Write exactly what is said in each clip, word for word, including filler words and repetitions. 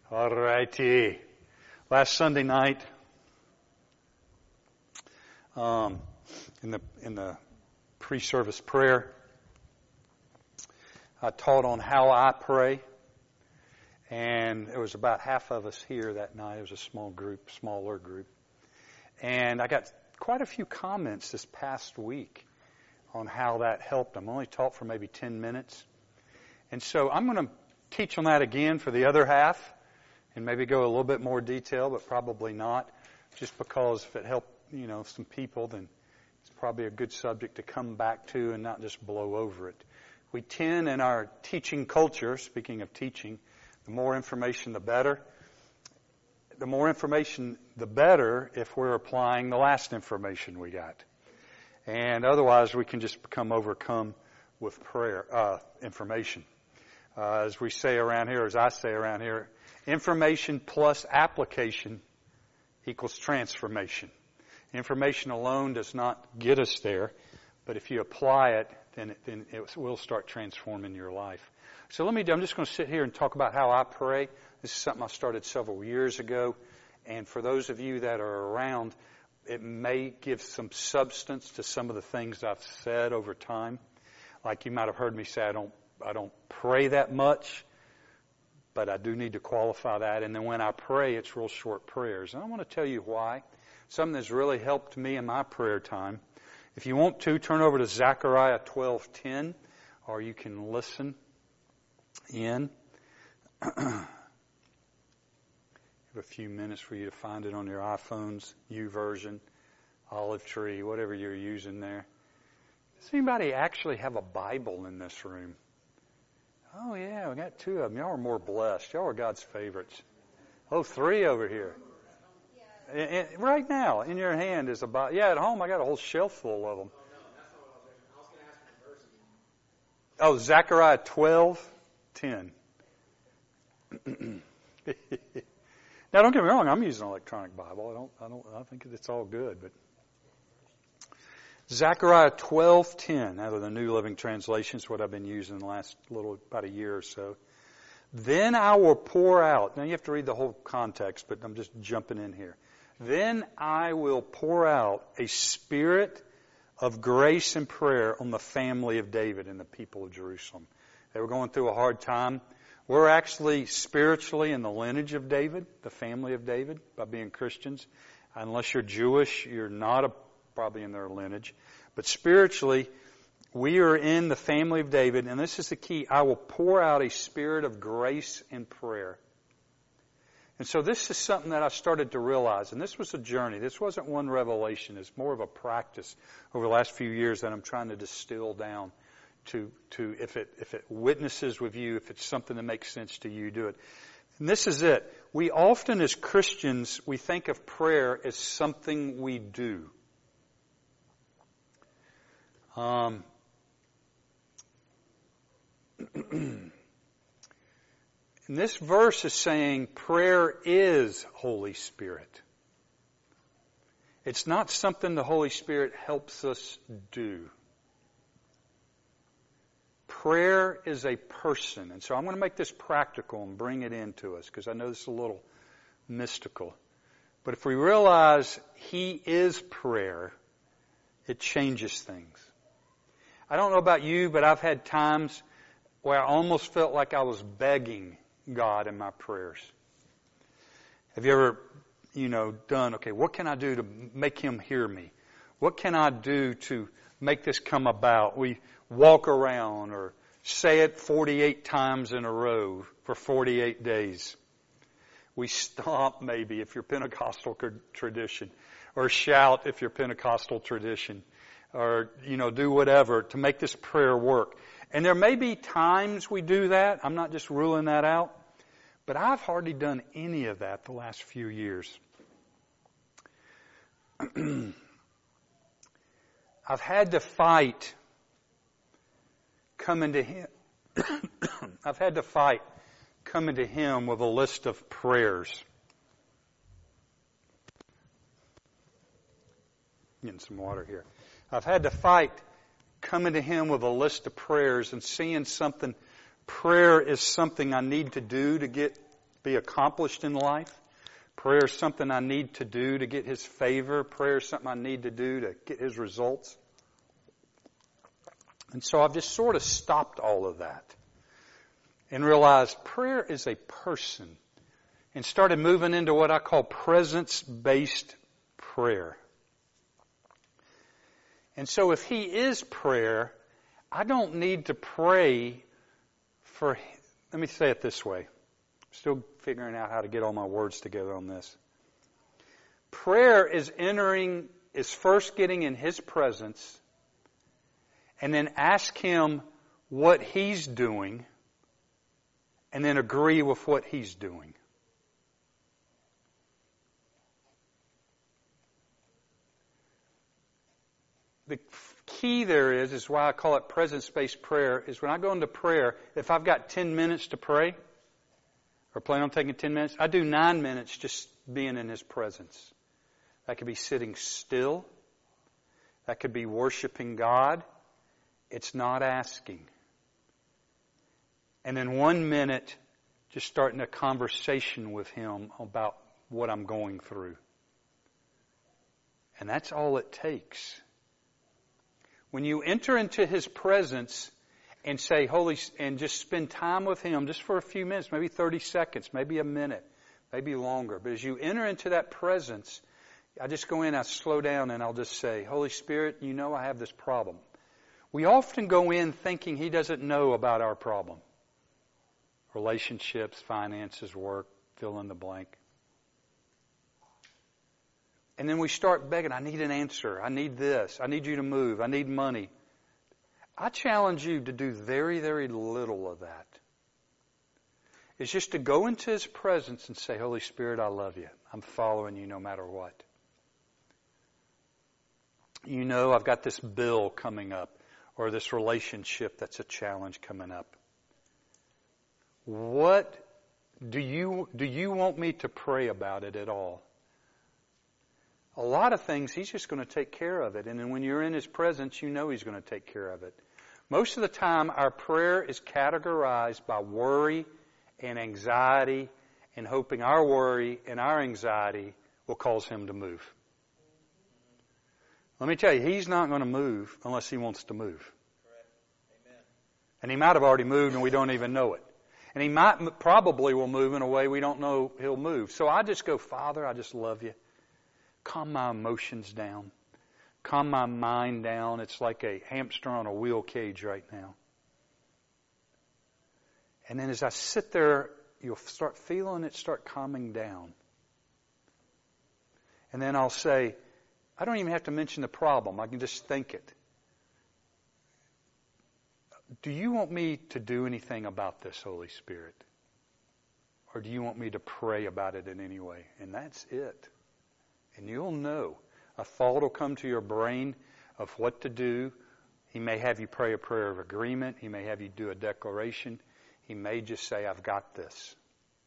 All righty. Last Sunday night, um, in the in the pre-service prayer, I taught on how I pray, and there was about half of us here that night. It was a small group, smaller group, and I got quite a few comments this past week on how that helped them. I only taught for maybe ten minutes, and so I'm going to teach on that again for the other half. And maybe go a little bit more detail, but probably not. Just because if it helped, you know, some people, then it's probably a good subject to come back to and not just blow over it. We tend in our teaching culture, speaking of teaching, the more information the better. The more information the better if we're applying the last information we got. And otherwise we can just become overcome with prayer, uh, information. Uh, as we say around here, as I say around here, information plus application equals transformation. Information alone does not get us there, but if you apply it, then it, then it will start transforming your life. So let me, I'm just going to sit here and talk about how I pray. This is something I started several years ago, and for those of you that are around, it may give some substance to some of the things I've said over time. Like you might have heard me say, I don't, I don't pray that much. But I do need to qualify that. And then when I pray, it's real short prayers. And I want to tell you why. Something that's really helped me in my prayer time. If you want to, turn over to Zechariah twelve ten, or you can listen in. I have a few minutes for you to find it on your iPhones, YouVersion, Olive Tree, whatever you're using there. Does anybody actually have a Bible in this room? Oh, yeah, we got two of them. Y'all are more blessed. Y'all are God's favorites. Oh, three over here. In, in, right now, in your hand is a Bible. Yeah, at home I got a whole shelf full of them. Oh, Zechariah twelve ten. Now, don't get me wrong. I'm using an electronic Bible. I don't. I don't. I think it's all good, but. Zechariah twelve ten, out of the New Living Translation, is what I've been using the last little, about a year or so. Then I will pour out. Now you have to read the whole context, but I'm just jumping in here. Then I will pour out a spirit of grace and prayer on the family of David and the people of Jerusalem. They were going through a hard time. We're actually spiritually in the lineage of David, the family of David, by being Christians. Unless you're Jewish, you're not a probably in their lineage. But spiritually, we are in the family of David, and this is the key. I will pour out a spirit of grace and prayer. And so this is something that I started to realize, and this was a journey. This wasn't one revelation. It's more of a practice over the last few years that I'm trying to distill down to, to if it, if it witnesses with you, if it's something that makes sense to you, do it. And this is it. We often, as Christians, we think of prayer as something we do. Um, and this verse is saying prayer is Holy Spirit. It's not something the Holy Spirit helps us do. Prayer is a person. And so I'm going to make this practical and bring it into us because I know this is a little mystical. But if we realize He is prayer, it changes things. I don't know about you, but I've had times where I almost felt like I was begging God in my prayers. Have you ever, you know, done, okay, what can I do to make Him hear me? What can I do to make this come about? We walk around or say it forty-eight times in a row for forty-eight days. We stomp maybe if you're Pentecostal tradition, or shout if you're Pentecostal tradition. Or, you know, do whatever to make this prayer work. And there may be times we do that. I'm not just ruling that out. But I've hardly done any of that the last few years. I've had to fight coming to Him. I've had to fight coming to Him with a list of prayers. Getting some water here. I've had to fight coming to Him with a list of prayers and seeing something. Prayer is something I need to do to get be accomplished in life. Prayer is something I need to do to get His favor. Prayer is something I need to do to get His results. And so I've just sort of stopped all of that and realized prayer is a person, and started moving into what I call presence-based prayer. And so if He is prayer, I don't need to pray for, let me say it this way. I'm still figuring out how to get all my words together on this. Prayer is entering, is first getting in His presence, and then ask Him what He's doing, and then agree with what He's doing. The key there is, is why I call it presence-based prayer, is when I go into prayer, if I've got ten minutes to pray, or plan on taking ten minutes, I do nine minutes just being in His presence. That could be sitting still. That could be worshiping God. It's not asking. And then one minute, just starting a conversation with Him about what I'm going through. And that's all it takes. When you enter into His presence and say, Holy, and just spend time with Him just for a few minutes, maybe thirty seconds, maybe a minute, maybe longer. But as you enter into that presence, I just go in, I slow down, and I'll just say, Holy Spirit, you know I have this problem. We often go in thinking He doesn't know about our problem. Relationships, finances, work, fill in the blank. And then we start begging, I need an answer. I need this. I need you to move. I need money. I challenge you to do very, very little of that. It's just to go into His presence and say, Holy Spirit, I love you. I'm following you no matter what. You know, I've got this bill coming up, or this relationship that's a challenge coming up. What do you, do you want me to pray about it at all? A lot of things, He's just going to take care of it. And then when you're in His presence, you know He's going to take care of it. Most of the time, our prayer is categorized by worry and anxiety, and hoping our worry and our anxiety will cause Him to move. Let me tell you, He's not going to move unless He wants to move. Correct. Amen. And He might have already moved and we don't even know it. And He might probably will move in a way we don't know He'll move. So I just go, Father, I just love you. Calm my emotions down. Calm my mind down. It's like a hamster on a wheel cage right now. And then as I sit there, you'll start feeling it start calming down. And then I'll say, I don't even have to mention the problem. I can just think it. Do you want me to do anything about this, Holy Spirit? Or do you want me to pray about it in any way? And that's it. And you'll know. A thought will come to your brain of what to do. He may have you pray a prayer of agreement. He may have you do a declaration. He may just say, I've got this.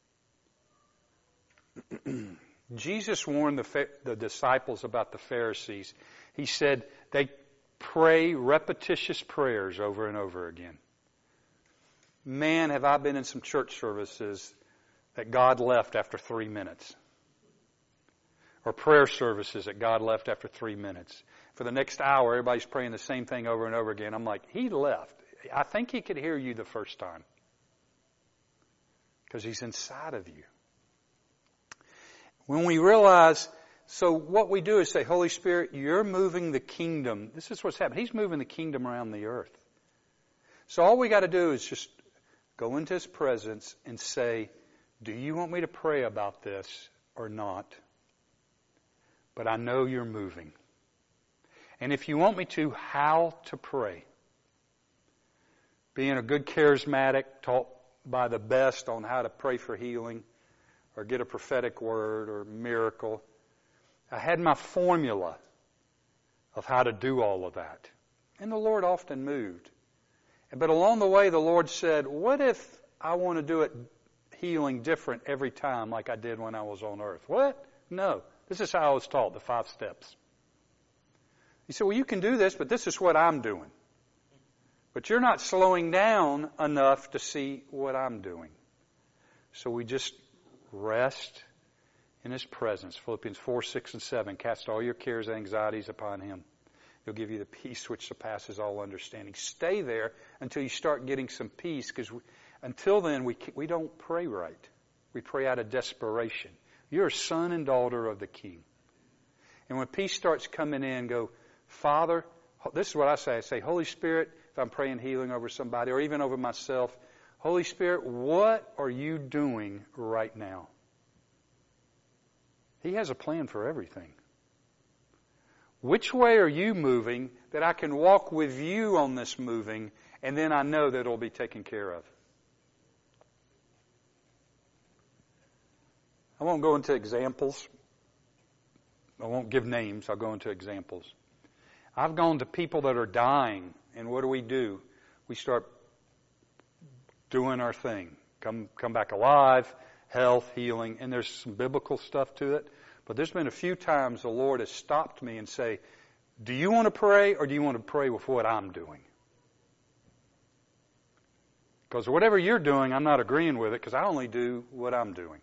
Jesus warned the, the disciples about the Pharisees. He said they pray repetitious prayers over and over again. Man, have I been in some church services that God left after three minutes. Or prayer services that God left after three minutes. For the next hour, everybody's praying the same thing over and over again. I'm like, He left. I think He could hear you the first time. Because He's inside of you. When we realize, so what we do is say, Holy Spirit, you're moving the kingdom. This is what's happening. He's moving the kingdom around the earth. So all we got to do is just go into His presence and say, do you want me to pray about this or not? But I know you're moving. And if you want me to, how to pray. Being a good charismatic, taught by the best on how to pray for healing, or get a prophetic word or miracle. I had my formula of how to do all of that. And the Lord often moved. But along the way, the Lord said, what if I want to do it healing different every time like I did when I was on earth? What? No. This is how I was taught, the five steps. He said, well, you can do this, but this is what I'm doing. But you're not slowing down enough to see what I'm doing. So we just rest in His presence. Philippians four, six, and seven. Cast all your cares and anxieties upon Him. He'll give you the peace which surpasses all understanding. Stay there until you start getting some peace, because until then we we don't pray right. We pray out of desperation. You're a son and daughter of the King. And when peace starts coming in, go, Father, this is what I say. I say, Holy Spirit, if I'm praying healing over somebody or even over myself, Holy Spirit, what are you doing right now? He has a plan for everything. Which way are you moving that I can walk with you on this moving, and then I know that it'll be taken care of? I won't go into examples. I won't give names. I'll go into examples. I've gone to people that are dying, and what do we do? We start doing our thing. Come, come back alive, health, healing, and there's some biblical stuff to it. But there's been a few times the Lord has stopped me and say, do you want to pray or do you want to pray with what I'm doing? Because whatever you're doing, I'm not agreeing with it because I only do what I'm doing.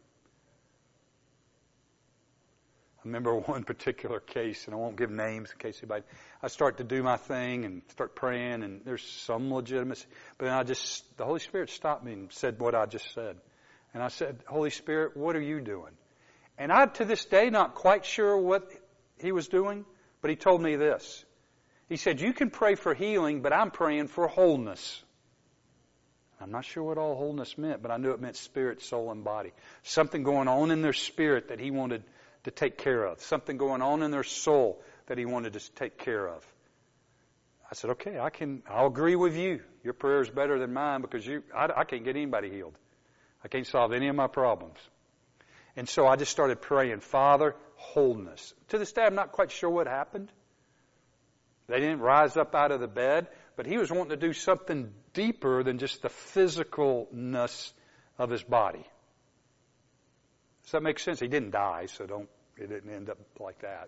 I remember one particular case, and I won't give names in case anybody, I start to do my thing and start praying, and there's some legitimacy. But then I just, the Holy Spirit stopped me and said what I just said. And I said, Holy Spirit, what are you doing? And I'm to this day not quite sure what He was doing, but He told me this. He said, you can pray for healing, but I'm praying for wholeness. I'm not sure what all wholeness meant, but I knew it meant spirit, soul, and body. Something going on in their spirit that He wanted to take care of. Something going on in their soul that He wanted to take care of. I said, okay, I can, I'll agree with you. Your prayer is better than mine because you, I, I can't get anybody healed. I can't solve any of my problems. And so I just started praying, Father, wholeness. To this day, I'm not quite sure what happened. They didn't rise up out of the bed, but He was wanting to do something deeper than just the physicalness of His body. Does that make sense? He didn't die, so don't, it didn't end up like that.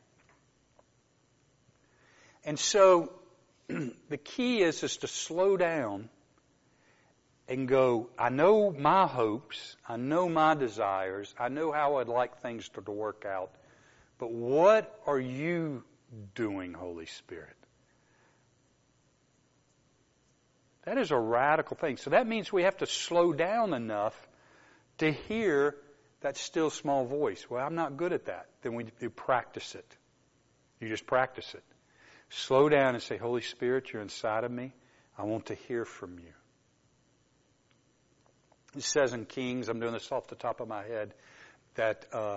And so the key is, is to slow down and go, I know my hopes, I know my desires, I know how I'd like things to, to work out, but what are you doing, Holy Spirit? That is a radical thing. So that means we have to slow down enough to hear that still small voice. Well, I'm not good at that. Then we you practice it. You just practice it. Slow down and say, Holy Spirit, you're inside of me. I want to hear from you. It says in Kings, I'm doing this off the top of my head, that uh,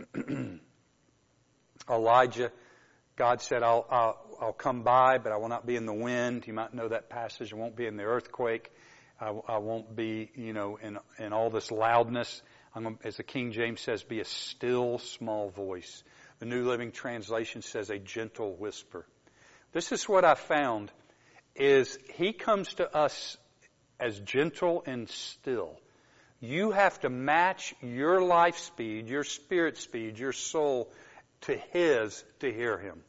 Elijah, God said, I'll, I'll, I'll come by, but I will not be in the wind. You might know that passage. I won't be in the earthquake. I, I won't be, you know, in, in all this loudness. I'm gonna, as the King James says, be a still small voice. The New Living Translation says a gentle whisper. This is what I found, is He comes to us as gentle and still. You have to match your life speed, your spirit speed, your soul to His to hear Him.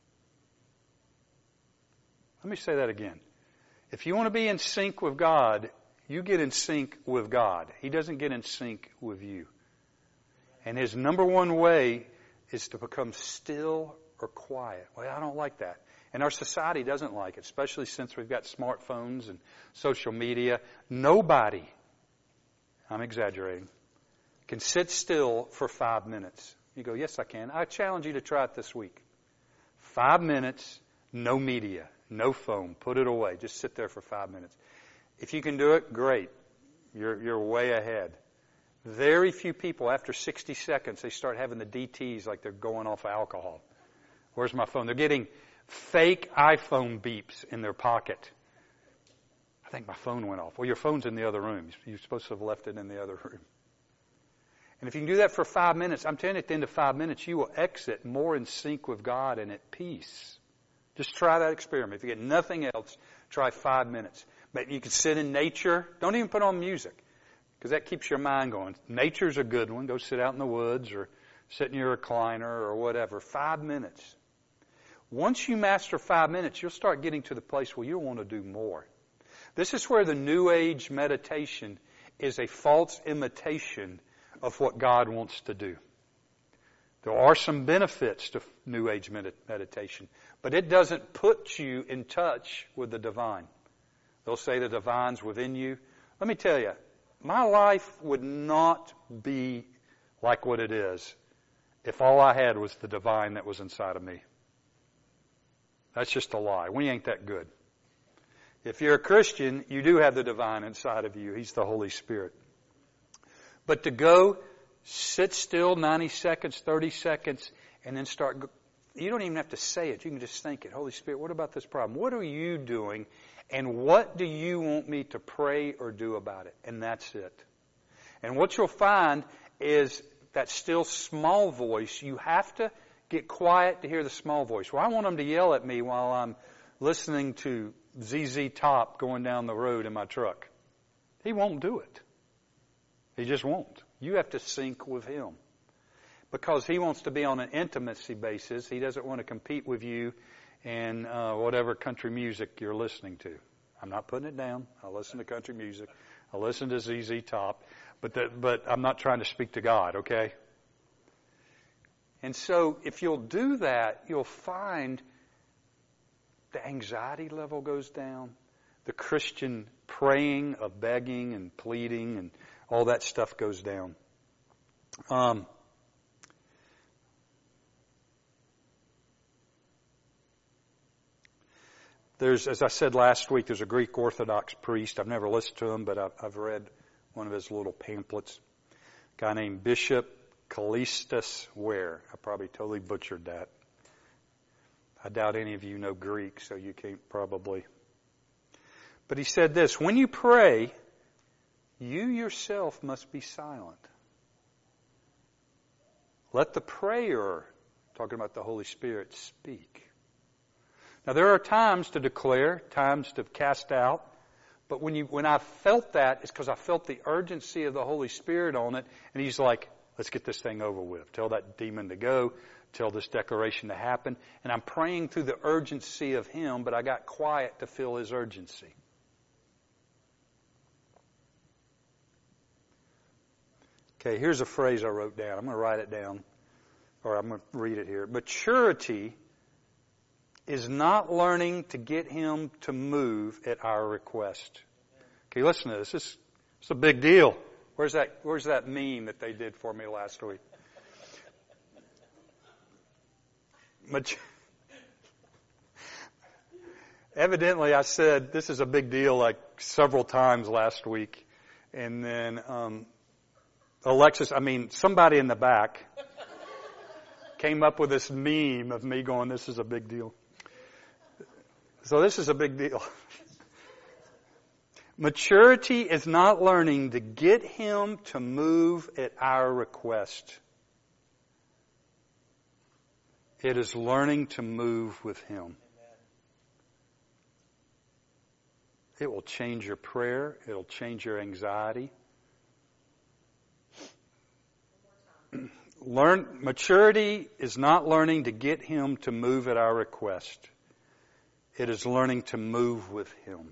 Let me say that again. If you want to be in sync with God, you get in sync with God. He doesn't get in sync with you. And His number one way is to become still or quiet. Well, I don't like that. And our society doesn't like it, especially since we've got smartphones and social media. Nobody, I'm exaggerating, can sit still for five minutes. You go, yes, I can. I challenge you to try it this week. Five minutes, no media, no phone. Put it away. Just sit there for five minutes. If you can do it, great. You're, you're way ahead. Very few people, after sixty seconds, they start having the D Ts like they're going off alcohol. Where's my phone? They're getting fake iPhone beeps in their pocket. I think my phone went off. Well, your phone's in the other room. You're supposed to have left it in the other room. And if you can do that for five minutes, I'm telling you, at the end of five minutes, you will exit more in sync with God and at peace. Just try that experiment. If you get nothing else, try five minutes. But you can sit in nature. Don't even put on music, because that keeps your mind going. Nature's a good one. Go sit out in the woods or sit in your recliner or whatever. Five minutes. Once you master five minutes, you'll start getting to the place where you'll want to do more. This is where the New Age meditation is a false imitation of what God wants to do. There are some benefits to New Age med- meditation, but it doesn't put you in touch with the divine. They'll say the divine's within you. Let me tell you, my life would not be like what it is if all I had was the divine that was inside of me. That's just a lie. We ain't that good. If you're a Christian, you do have the divine inside of you. He's the Holy Spirit. But to go sit still ninety seconds, thirty seconds, and then start, you don't even have to say it. You can just think it. Holy Spirit, what about this problem? What are you doing? And what do you want me to pray or do about it? And that's it. And what you'll find is that still small voice, you have to get quiet to hear the small voice. Well, I want them to yell at me while I'm listening to Z Z Top going down the road in my truck. He won't do it. He just won't. You have to sync with him. Because he wants to be on an intimacy basis. He doesn't want to compete with you in uh, whatever country music you're listening to. I'm not putting it down. I listen to country music. I listen to Z Z Top. But the, but I'm not trying to speak to God, okay? And so if you'll do that, you'll find the anxiety level goes down. The Christian praying of begging and pleading and all that stuff goes down. Um, there's, as I said last week, there's a Greek Orthodox priest. I've never listened to him, but I've, I've read one of his little pamphlets. A guy named Bishop Kallistos Ware. I probably totally butchered that. I doubt any of you know Greek, so you can't probably. But he said this, when you pray, you yourself must be silent. Let the prayer, talking about the Holy Spirit, speak. Now there are times to declare, times to cast out, but when you when I felt that, it's because I felt the urgency of the Holy Spirit on it, and He's like, let's get this thing over with. Tell that demon to go. Tell this declaration to happen. And I'm praying through the urgency of Him, but I got quiet to feel His urgency. Okay, here's a phrase I wrote down. I'm going to write it down, or I'm going to read it here. Maturity is not learning to get Him to move at our request. Okay, listen to this. This is a big deal. Where's that, where's that meme that they did for me last week? Mat- Evidently, I said this is a big deal like several times last week. And then um, Alexis, I mean, somebody in the back came up with this meme of me going, this is a big deal. So this is a big deal. Maturity is not learning to get Him to move at our request. It is learning to move with Him. It will change your prayer. It will change your anxiety. Learn, maturity is not learning to get Him to move at our request. It is learning to move with Him.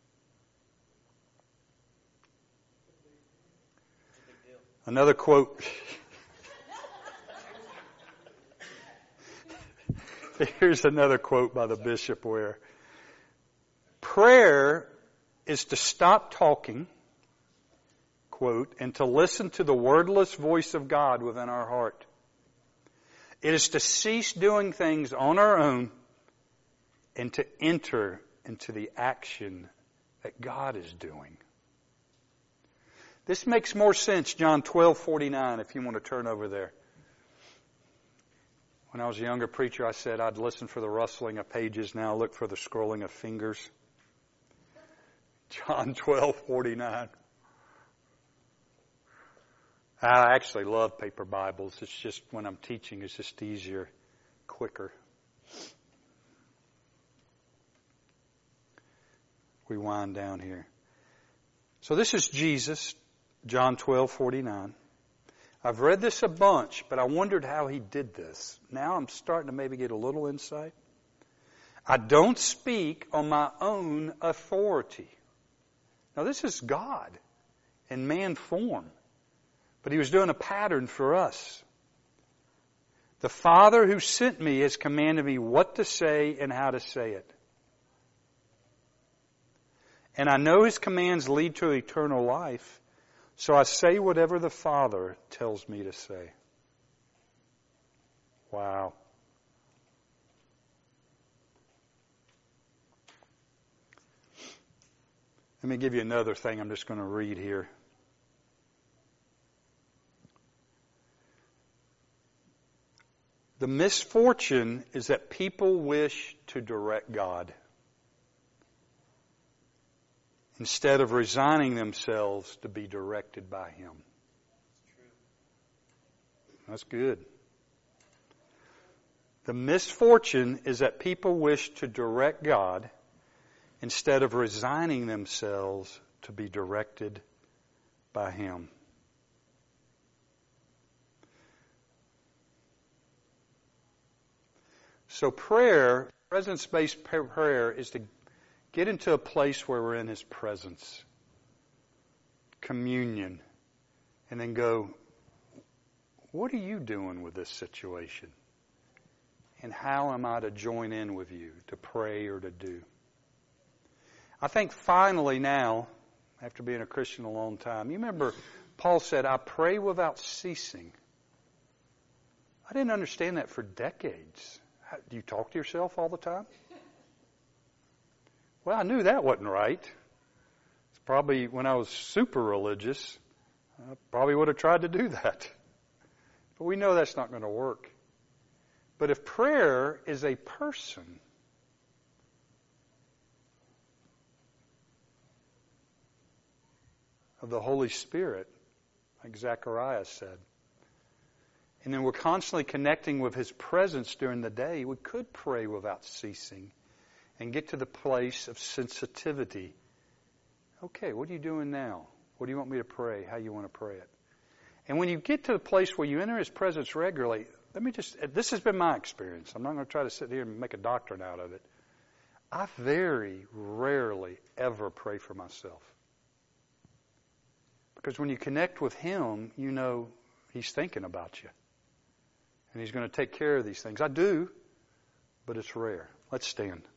Another quote. Here's another quote by the bishop where prayer is to stop talking, quote, and to listen to the wordless voice of God within our heart. It is to cease doing things on our own and to enter into the action that God is doing. This makes more sense, John twelve forty-nine, if you want to turn over there. When I was a younger preacher, I said I'd listen for the rustling of pages. Now I look for the scrolling of fingers. John twelve forty-nine. I actually love paper Bibles. It's just when I'm teaching, it's just easier, quicker. We wind down here. So this is Jesus, John twelve forty-nine. I've read this a bunch, but I wondered how He did this. Now I'm starting to maybe get a little insight. I don't speak on my own authority. Now this is God in man form. But he was doing a pattern for us. The Father who sent me has commanded me what to say and how to say it. And I know His commands lead to eternal life, so I say whatever the Father tells me to say. Wow. Let me give you another thing I'm just going to read here. The misfortune is that people wish to direct God instead of resigning themselves to be directed by Him. That's good. The misfortune is that people wish to direct God instead of resigning themselves to be directed by Him. So prayer, presence-based prayer, is to get into a place where we're in His presence, communion, and then go, what are you doing with this situation? And how am I to join in with you to pray or to do? I think finally now, after being a Christian a long time, you remember Paul said, I pray without ceasing. I didn't understand that for decades. How, do you talk to yourself all the time? Well, I knew that wasn't right. It's probably when I was super religious, I probably would have tried to do that. But we know that's not going to work. But if prayer is a person, of the Holy Spirit, like Zechariah said, and then we're constantly connecting with His presence during the day, we could pray without ceasing and get to the place of sensitivity. Okay, what are you doing now? What do you want me to pray? How you want to pray it? And when you get to the place where you enter His presence regularly, let me just, this has been my experience. I'm not going to try to sit here and make a doctrine out of it. I very rarely ever pray for myself. Because when you connect with Him, you know He's thinking about you. And He's going to take care of these things. I do, but it's rare. Let's stand.